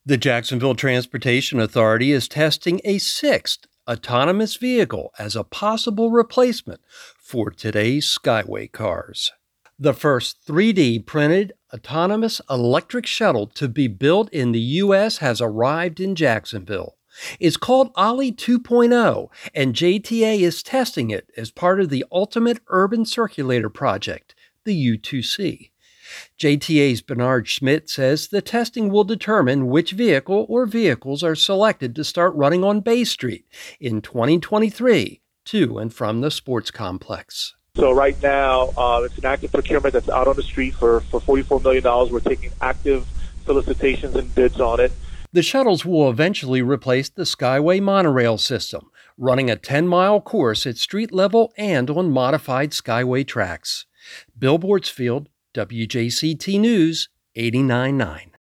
The Jacksonville Transportation Authority is testing a sixth autonomous vehicle as a possible replacement for today's Skyway cars. The first 3D printed autonomous electric shuttle to be built in the U.S. has arrived in Jacksonville. It's called Ollie 2.0, and JTA is testing it as part of the Ultimate Urban Circulator Project, the U2C. JTA's Bernard Schmidt says the testing will determine which vehicle or vehicles are selected to start running on Bay Street in 2023 to and from the sports complex. So right now, it's an active procurement that's out on the street for $44 million. We're taking active solicitations and bids on it. The shuttles will eventually replace the Skyway monorail system, running a 10-mile course at street level and on modified Skyway tracks. Bill Bortzfield, WJCT News, 89.9.